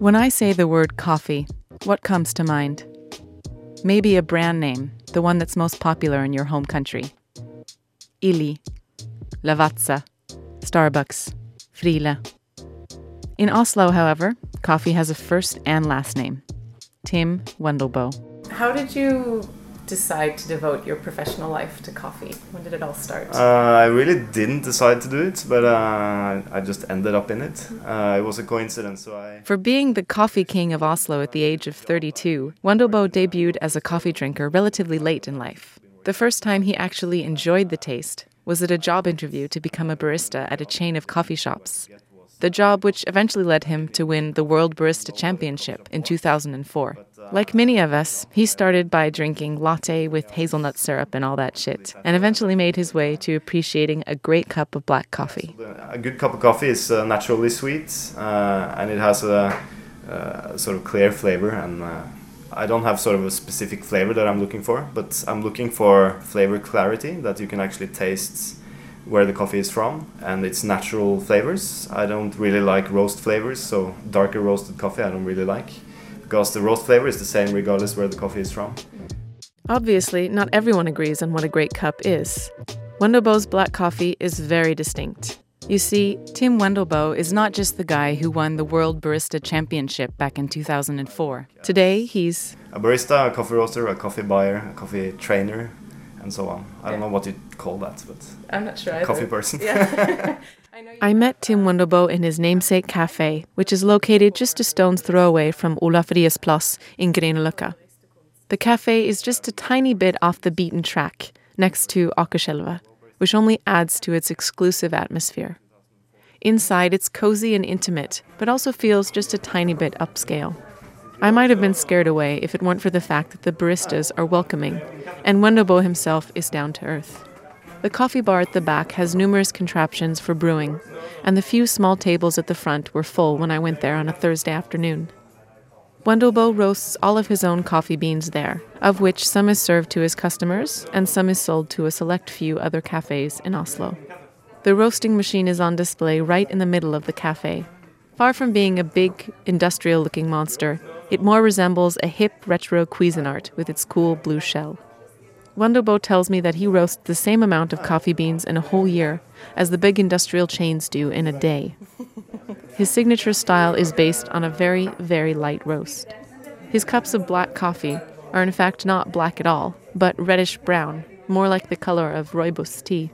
When I say the word coffee, what comes to mind? Maybe a brand name, the one that's most popular in your home country. Illy, Lavazza, Starbucks, Friele. In Oslo, however, coffee has a first and last name. Tim Wendelboe. How did you decide to devote your professional life to coffee? When did it all start? I really didn't decide to do it, but I just ended up in it. It was a coincidence, For being the coffee king of Oslo at the age of 32, Wendelboe debuted as a coffee drinker relatively late in life. The first time he actually enjoyed the taste was at a job interview to become a barista at a chain of coffee shops. The job which eventually led him to win the World Barista Championship in 2004. Like many of us, he started by drinking latte with hazelnut syrup and all that shit, and eventually made his way to appreciating a great cup of black coffee. A good cup of coffee is naturally sweet, and it has a sort of clear flavor, and I don't have sort of a specific flavor that I'm looking for, but I'm looking for flavor clarity, that you can actually taste where the coffee is from and its natural flavors. I don't really like roast flavors, so darker roasted coffee I don't really like, because the roast flavor is the same regardless where the coffee is from. Obviously, not everyone agrees on what a great cup is. Wendelboe's black coffee is very distinct. You see, Tim Wendelboe is not just the guy who won the World Barista Championship back in 2004. Today, he's a barista, a coffee roaster, a coffee buyer, a coffee trainer, and so on. I don't know what you'd call that, but I'm not sure either. Coffee person. Yeah. I met Tim Wendelboe in his namesake cafe, which is located just a stone's throw away from Olaf Riis Plass in Grünerløkka. The cafe is just a tiny bit off the beaten track, next to Akerselva, which only adds to its exclusive atmosphere. Inside, it's cozy and intimate, but also feels just a tiny bit upscale. I might have been scared away if it weren't for the fact that the baristas are welcoming, and Wendelboe himself is down to earth. The coffee bar at the back has numerous contraptions for brewing, and the few small tables at the front were full when I went there on a Thursday afternoon. Wendelboe roasts all of his own coffee beans there, of which some is served to his customers and some is sold to a select few other cafes in Oslo. The roasting machine is on display right in the middle of the cafe. Far from being a big, industrial-looking monster, it more resembles a hip retro Cuisinart with its cool blue shell. Wendelboe tells me that he roasts the same amount of coffee beans in a whole year as the big industrial chains do in a day. His signature style is based on a very, very light roast. His cups of black coffee are in fact not black at all, but reddish-brown, more like the color of rooibos tea.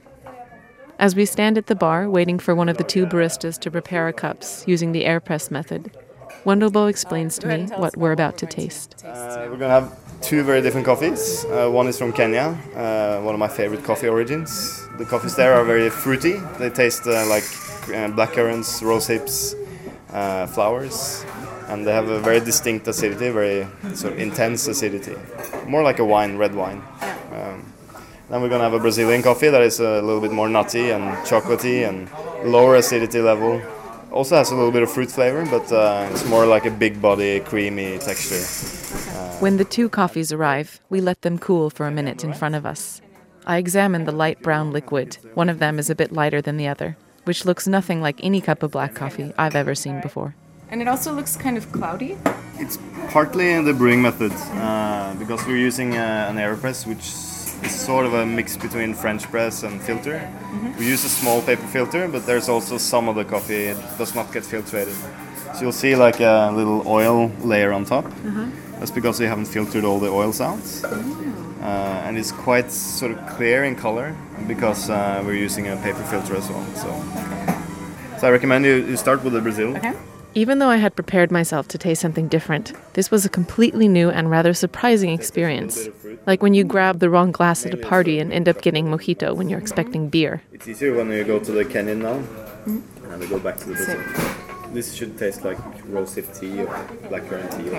As we stand at the bar, waiting for one of the two baristas to prepare our cups using the AirPress method, Wendelboe explains to me what we're about to taste. We're going to have two very different coffees. One is from Kenya, one of my favorite coffee origins. The coffees there are very fruity. They taste like blackcurrants, rose hips, flowers. And they have a very distinct acidity, very sort of intense acidity. More like a wine, red wine. Then we're going to have a Brazilian coffee that is a little bit more nutty and chocolatey and lower acidity level. Also has a little bit of fruit flavor, but it's more like a big body, creamy texture. When the two coffees arrive, we let them cool for a minute in front of us. I examine the light brown liquid. One of them is a bit lighter than the other, which looks nothing like any cup of black coffee I've ever seen before. And it also looks kind of cloudy? It's partly the brewing method, because we're using an AeroPress, which is sort of a mix between French press and filter. Mm-hmm. We use a small paper filter, but there's also some of the coffee that does not get filtrated. So you'll see like a little oil layer on top. Mm-hmm. That's because we haven't filtered all the oils out. Mm-hmm. And it's quite sort of clear in color because we're using a paper filter as well. So I recommend you start with the Brazil. Okay. Even though I had prepared myself to taste something different, this was a completely new and rather surprising experience. Like when you grab the wrong glass at a party and end up getting mojito when you're expecting beer. It's easier when you go to the Kenyan now, and we go back to the Brazil. This should taste like rosehip tea or blackcurrant tea.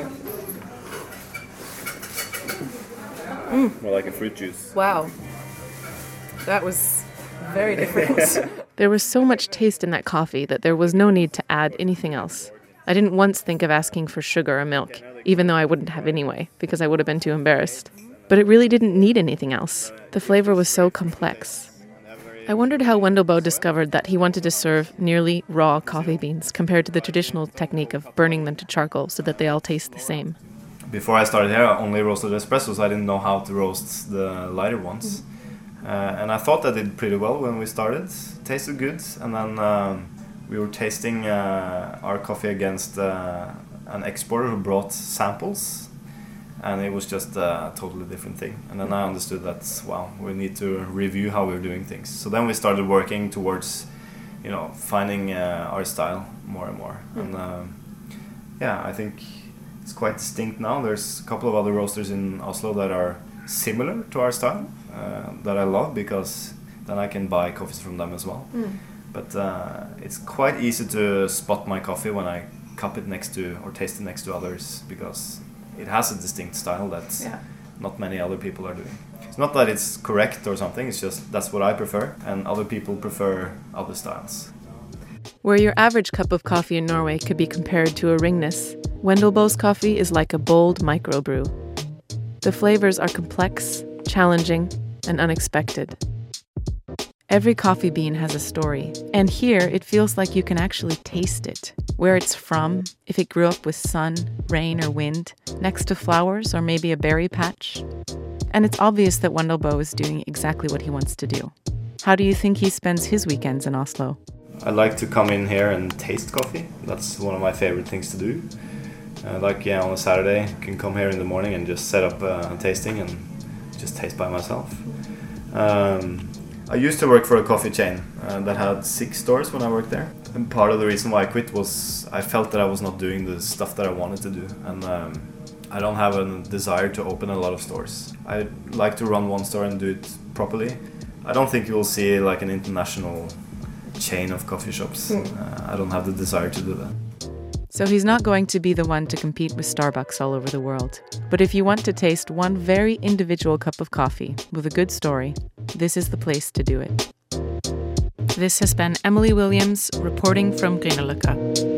Okay. More like a fruit juice. Wow. That was very different. There was so much taste in that coffee that there was no need to add anything else. I didn't once think of asking for sugar or milk, even though I wouldn't have anyway, because I would have been too embarrassed. But it really didn't need anything else. The flavor was so complex. I wondered how Wendelboe discovered that he wanted to serve nearly raw coffee beans compared to the traditional technique of burning them to charcoal so that they all taste the same. Before I started here, I only roasted espressos. I didn't know how to roast the lighter ones. And I thought I did pretty well when we started. It tasted good. And then we were tasting our coffee against an exporter who brought samples. And it was just a totally different thing. And then I understood that, wow, we need to review how we're doing things. So then we started working towards, finding our style more and more. And I think it's quite distinct now. There's a couple of other roasters in Oslo that are similar to our style that I love, because then I can buy coffees from them as well. But it's quite easy to spot my coffee when I cup it next to or taste it next to others, because it has a distinct style that not many other people are doing. It's not that it's correct or something, it's just that's what I prefer, and other people prefer other styles. Where your average cup of coffee in Norway could be compared to a Ringnes, Wendelboe's coffee is like a bold microbrew. The flavors are complex, challenging, and unexpected. Every coffee bean has a story, and here it feels like you can actually taste it. Where it's from, if it grew up with sun, rain, or wind, next to flowers or maybe a berry patch. And it's obvious that Wendelboe is doing exactly what he wants to do. How do you think he spends his weekends in Oslo? I like to come in here and taste coffee. That's one of my favorite things to do. On a Saturday, I can come here in the morning and just set up a tasting and just taste by myself. I used to work for a coffee chain that had 6 stores when I worked there. And part of the reason why I quit was I felt that I was not doing the stuff that I wanted to do. And I don't have a desire to open a lot of stores. I like to run one store and do it properly. I don't think you will see like an international chain of coffee shops. I don't have the desire to do that. So he's not going to be the one to compete with Starbucks all over the world. But if you want to taste one very individual cup of coffee with a good story, this is the place to do it. This has been Emily Williams reporting from Grünerløkka.